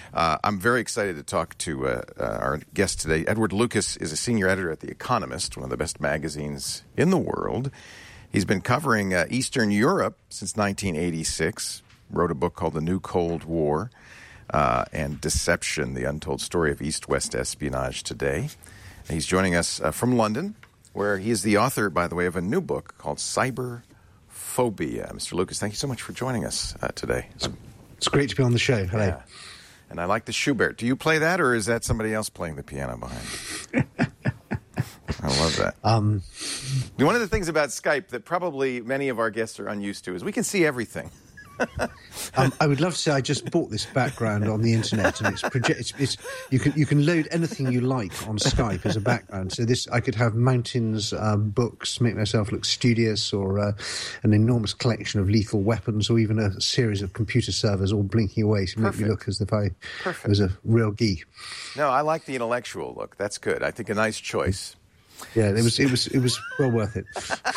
I'm very excited to talk to our guest today. Edward Lucas is a senior editor at The Economist, one of the best magazines in the world. He's been covering Eastern Europe since 1986, wrote a book called The New Cold War and Deception, the Untold Story of East-West Espionage Today. And he's joining us from London, where he is the author, by the way, of a new book called Cyberphobia. Mr. Lucas, thank you so much for joining us today. It's great to be on the show. Hello. Yeah. And I like the Schubert. Do you play that, or is that somebody else playing the piano behind? I love that. One of the things about Skype that probably many of our guests are unused to is we can see everything. I would love to say I just bought this background on the internet, and you can load anything you like on Skype as a background. So I could have mountains, books, make myself look studious, or an enormous collection of lethal weapons, or even a series of computer servers all blinking away to make me look as if I was a real geek. No, I like the intellectual look. That's good. I think a nice choice. Yeah, it was well worth it.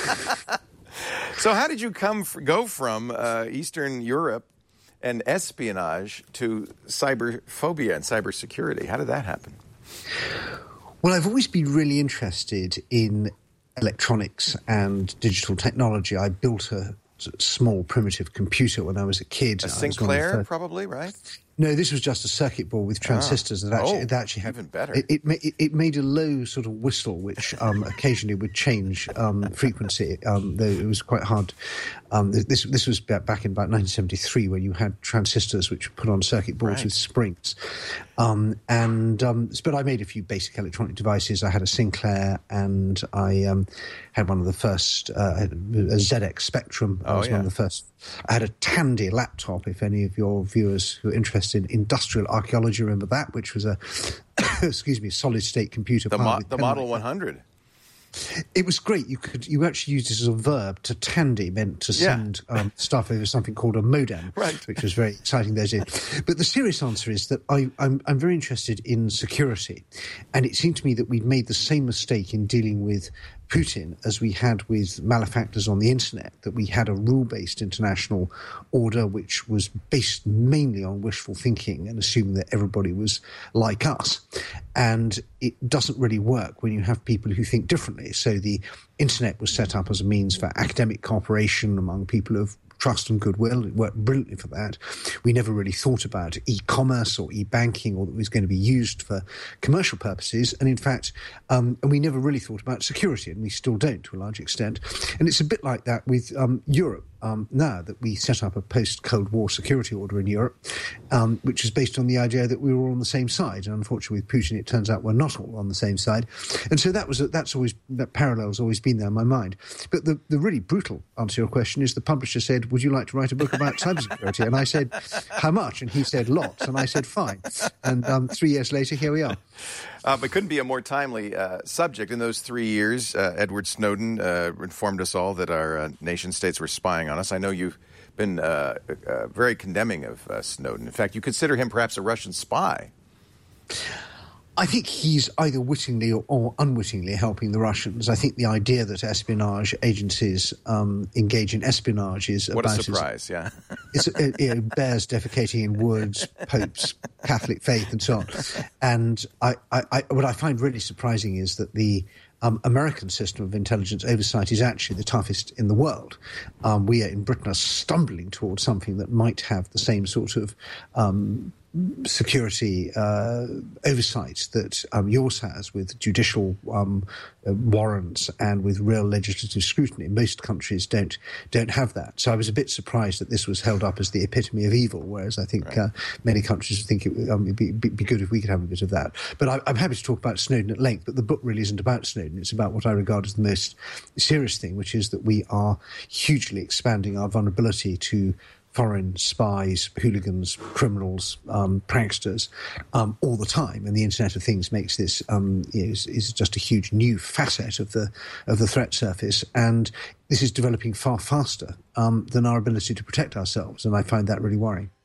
So how did you go from Eastern Europe and espionage to cyberphobia and cybersecurity? How did that happen? Well, I've always been really interested in electronics and digital technology. I built a small primitive computer when I was a kid. A Sinclair, probably, right? No, this was just a circuit board with transistors that actually had even better. It made a low sort of whistle, which occasionally would change frequency. Though it was quite hard. This was back in about 1973, when you had transistors which were put on circuit boards with springs. But I made a few basic electronic devices. I had a Sinclair, and I had one of the first a ZX Spectrum. I was one of the first. I had a Tandy laptop, if any of your viewers who are interested in industrial archaeology remember that, which was a solid-state computer. The Model 100. It was great. You actually used it as a verb. To tandy meant to send stuff over something called a modem, which was very exciting those days. But the serious answer is that I'm very interested in security, and it seemed to me that we'd made the same mistake in dealing with Putin as we had with malefactors on the internet, that we had a rule-based international order which was based mainly on wishful thinking and assuming that everybody was like us. And it doesn't really work when you have people who think differently. So the internet was set up as a means for academic cooperation among people of trust and goodwill. It worked brilliantly for that. We never really thought about e-commerce or e-banking, or that it was going to be used for commercial purposes. And in fact, and we never really thought about security, and we still don't to a large extent. And it's a bit like that with Europe. Now that we set up a post-Cold War security order in Europe, which is based on the idea that we were all on the same side. And unfortunately with Putin, it turns out we're not all on the same side. And so that parallel's always been there in my mind. But the really brutal answer to your question is the publisher said, would you like to write a book about cybersecurity? And I said, how much? And he said, lots. And I said, fine. And 3 years later, here we are. But couldn't be a more timely subject. In those 3 years, Edward Snowden informed us all that our nation states were spying on us. I know you've been very condemning of Snowden. In fact, you consider him perhaps a Russian spy. I think he's either wittingly or unwittingly helping the Russians. I think the idea that espionage agencies engage in espionage is what a surprise! It bears defecating in woods, popes, Catholic faith, and so on. And what I find really surprising is that the American system of intelligence oversight is actually the toughest in the world. We in Britain are stumbling towards something that might have the same sort of security oversight that yours has, with judicial warrants and with real legislative scrutiny. Most countries don't have that. So I was a bit surprised that this was held up as the epitome of evil, whereas I think many countries would think it would be good if we could have a bit of that. But I'm happy to talk about Snowden at length, but the book really isn't about Snowden. It's about what I regard as the most serious thing, which is that we are hugely expanding our vulnerability to foreign spies, hooligans, criminals, pranksters, all the time. And the Internet of Things makes this is just a huge new facet of the threat surface. And this is developing far faster than our ability to protect ourselves. And I find that really worrying.